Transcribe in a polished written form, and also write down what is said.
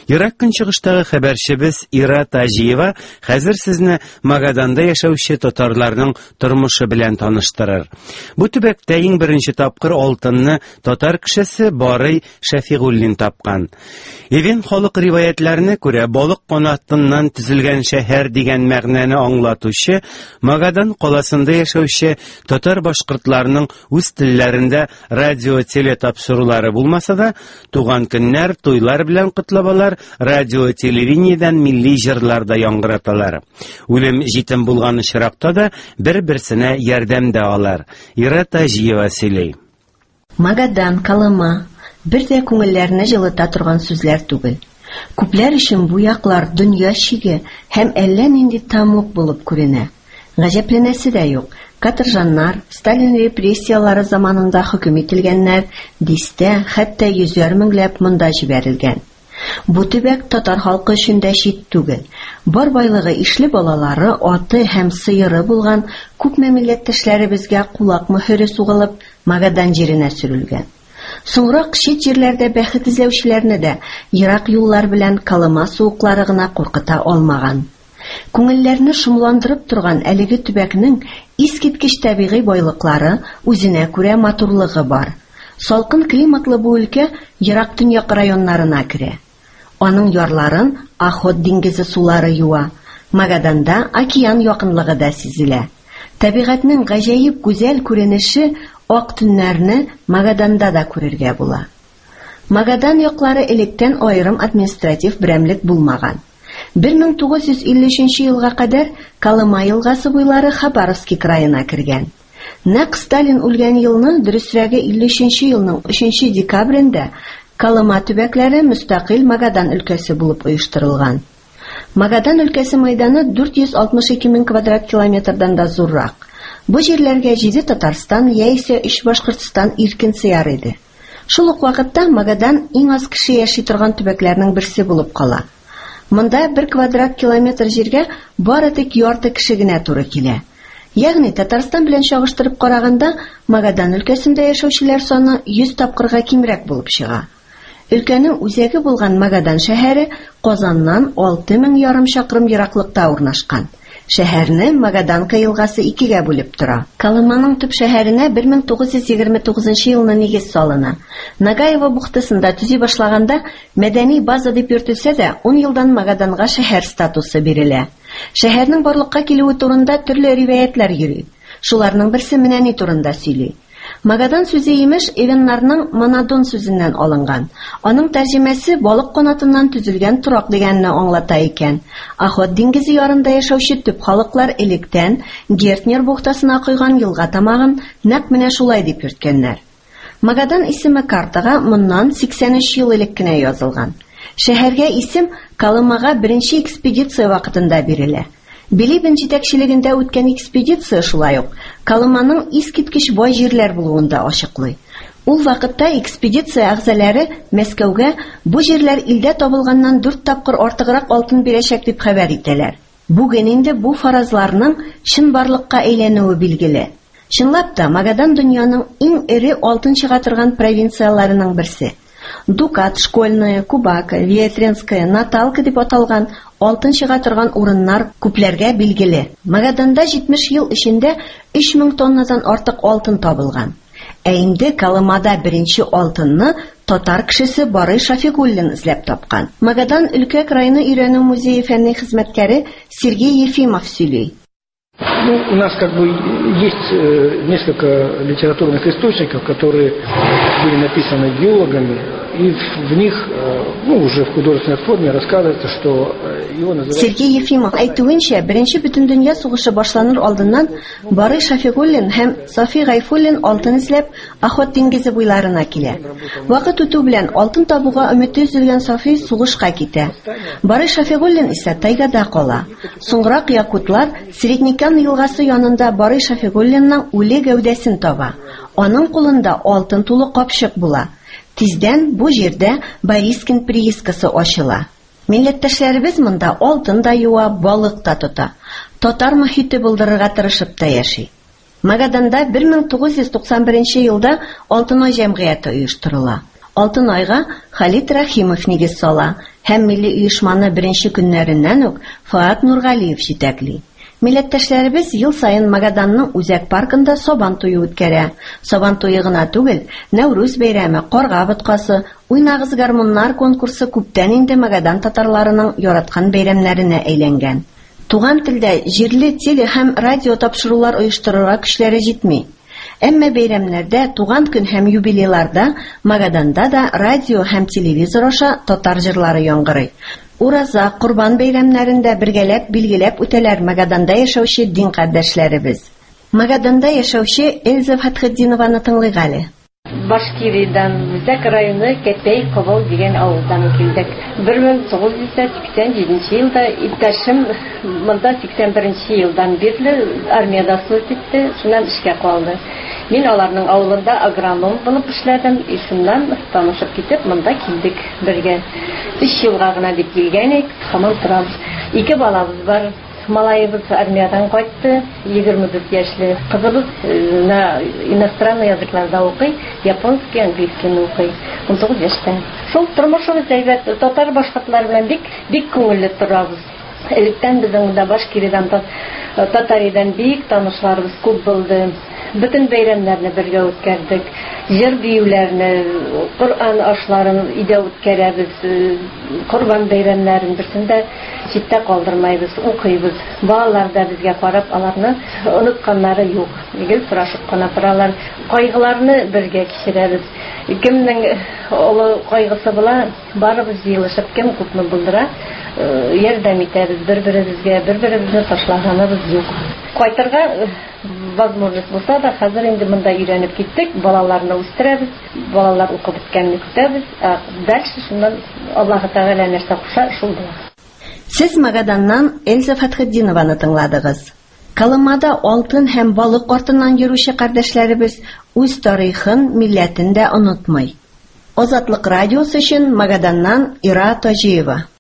Ерак көнчыгыштагы хәбәрчебез Ира Тажиева хәзер сезне Магаданда яшәүче татарларның тормышы белән таныштырыр. Бу төбәктә иң беренче тапкыр алтынны татар кешесе Барый Шәфигуллин тапкан. Ивен халык риваятләренә күрә, балык канатыннан төзелгән шәһәр дигән мәгънәне аңлатучы Магадан каласында яшәүче татар башкортларының үз телләрендә радио-теле тапшырулары булмаса да, туган көннәр, туйлар белән котлабалар радио-телевидениедән милли җырларда яңгыраталар. Үлем җитем булган очракта да бер-берсенә ярдәм дә алар. Ира Тажиева сөйли. Магадан, Колыма бер дә күңелләрне җылыта торган сүзләр түгел. Күпләр өчен бу яклар дөнья чиге һәм әллә нинди тамук булып күренә. Гаҗәпләнәсе дә юк. Каторжаннар, Сталин репрессиялары заманында хөкем ителгәннәр, дистә, хәтта 100 меңләп монда җибәрелгән. Бу төбәк татар халкы өчен дә чит түгел. Бар байлыгы ишле балалары, аты һәм сыеры булган күпме милләттәшләребезгә кулак мөһере сугылып, Магадан җиренә сөрелгән. Соңрак чит җирләрдә бәхет эзләүчеләрне дә ерак юллар белән Колыма суыклары гына куркыта алмаган. Күңелләрне шомландырып торган әлеге төбәкнең искиткеч табигый байлыклары, үзенә күрә матурлыгы бар. Салкын климатлы бу өлкә ерак төньяк районнарына керә. Аның ярларын Охот диңгезе сулары юа. Магаданда океан якынлыгы да сизелә. Табигатьнең гаҗәеп гүзәл күренеше ак төннәрне Магаданда да күрергә була. Магадан яклары электән аерым административ берәмлек булмаган. 1953 елга кадәр Колыма елгасы буйлары Хабаровский краена кергән. Нәкъ Сталин үлгән елны, дөресрәге 53 елның 3 декабрендә Колыма төбәкләре мөстәкыйль Магадан өлкәсе булып оештырылган. Магадан өлкәсе мәйданы 462 мең квадрат километрдан да зуррак. Бу җирләргә 7 Татарстан яисә 3 Башкортстан иркен сыяр иде. Шул ук вакытта Магадан иң аз кеше яши торган төбәкләрнең берсе булып кала. Монда 1 квадрат километр җиргә бары тик ярты кеше генә туры килә. Ягъни Татарстан белән чагыштырып караганда, Магадан өлкәсендә яшәүчеләр саны 100 тапкырга кимрәк булып чыга. Өлкәнең үзәге булган Магадан шәһәре Казаннан 6500 чакрым ераклыкта урнашкан. Шәһәрне Магаданка елгасы 2гә бүлеп тора. Колыманың төп шәһәренә 1929 елны нигез салына. Нагаева бухтасында төзи башлаганда мәдәни база дип йөртелсә дә, 10 елдан Магаданга шәһәр статусы бирелә. Шәһәрнең барлыкка килүе турында төрле риваятлар йөри. Шуларның берсе менә ни турында сөйли. Магадан сүзе имеш Эвеннарның Манадон сүзеннән алынган. Аның тәрҗемәсе балык канатыннан төзелгән турак дигәнне аңлата икән. Охот диңгезе ярында яшәүче төп халыклар электән Гертнер бухтасына койган елга тамагын нәкъ менә шулай дип йөрткәннәр. Магадан исеме картага моннан 83 ел элек кенә язылган. Шәһәргә исем Колымага беренче экспедиция вакытында бирелә. Билибин җитәкчелегендә үткән экспедиция шулай ук Колыманың искиткеч бай җирләр булуында ачыклый. Ул вакытта экспедиция әгъзалары Мәскәүгә бу җирләр илдә табылганнан 4 тапкыр артыграк алтын бирәчәк дип хәбәр итәләр. Бүген инде бу фаразларның чын барлыкка әйләнүе билгеле. Чынлап та Магадан дөньяның иң эре алтын чыга торган провинцияларының берсе. Дукат, Школьная, Кубака, Ветренская, Наталка дип аталган алтын чыга торган урыннар күпләргә билгеле. Магаданда 70 ел эчендә 3000 тоннадан артык алтын табылган. Ә инде Колымада беренче алтынны татар кешесе Барый Шәфигуллин эзләп тапкан. Магадан өлкә крайны өйрәнү музее фәнни хезмәткәре Сергей Ефимов сөйли. У нас есть несколько литературных источников, которые были написаны геологами, и в них, уже в художественной форме рассказывается, что его называют... Сергей Ефимов әйтүенчә, беренче Бөтендөнья сугышы башланыр алдыннан Барый Шәфигуллин һәм Сафи Гайфуллин алтын эзләп Охот диңгезе буйларына килә. Вакыт үтү белән алтын табуга өмете өзелгән Сафи сугышка китә. Барый Шәфигуллин исә тайгада кала. Соңрак якутлар Средникан елгасы янында Барый Шәфигуллинның үле гәүдәсен таба. Аның кулында алтын тулы капчык була. Тиздән бу җирдә Борискин приискасы ачыла. Милләттәшләребез монда алтын да юа, балык та тота. Татар мөхите булдырырга тырышып та яши. Магаданда 1991 елда Алтынай җәмгыяте оештырыла. Алтын айга Халит Рахимов нигез сала һәм милли оешманы беренче көннәреннән үк Фаат Нургалиев җитәкли. Милләттәшләребез ел сайын Магаданның Үзәк паркында Сабан туе үткәрә. Сабан туе гына түгел, Нәүрүз бәйрәме, Карга боткасы, Уйнагыз гармуннар конкурсы күптән инде Магадан татарларының яраткан бәйрәмнәренә әйләнгән. Туган телдә җирле теле һәм радио тапшырулар оештырырга көчләре җитми. Әмма бәйрәмнәрдә, туган көн һәм юбилейларда Магаданда да радио һәм телевизор аша татар җырлары яңгырый. Ураза, Курбан бәйрәмнәрендә бергәләп билгеләп үтәләр Магаданда яшәүче дин кардәшләребез. Магаданда яшәүче Эльза Фатхетдинованы тыңлыйк әле. Башкиридан, Үзәк районы Кәпәй Кобал дигән авылдан килдек. 1987 елда иптәшем монда 81 елдан бирле армиядә служба итте, шуннан эшкә калды. Мин аларның авылында агроном булып эшләдем, шуннан танышып китеп монда килдек бергә. 3 елга гына дип килгәнек, һаман торабыз. 2 балабыз бар. Малаебыз армиядан кайтты, 24 яшьле. Кызыбыз иностранный языкларда укый, японский, английский укый. 19 яшьтә. Шул тормышыбыз әйбәт, татар башкортлар белән бик күңелле торабыз. Электән безнең монда Башкиридан татаридан бик танышларыбыз күп булды. Bütün бәйрәмнәрне бергә үткәрдек. Җыр биюләрне, Коръан ашларын өйдә үткәрәбез. Корбан бәйрәмнәрен берсендә читтә калдырмайбыз, укыйбыз. Балалар да безгә карап аларны онытканнары юк. Гел сорашып кына торалар. Кайгыларны бергә кичерәбез. Кемнең олы кайгысы була, барыбыз җыелышып, кем күпме булдыра, ярдәм итәбез бер-беребезгә, бер-беребезне ташлаганыбыз юк. Кайтырга возможность булса да, хәзер инде монда өйрәнеп киттек, балаларны үстерәбез, балалар укып беткәнне көтәбез, дальше шуннан Аллаһы Тәгалә нәрсә куша, шул була. Сез Магаданнан Эльза Фатхетдинованы тыңладыгыз. Колымада алтын һәм балык артыннан йөрүче кардәшләребез үз тарихын, милләтен дә онытмый. Азатлык радиосы өчен Магаданнан Ира Таҗиева.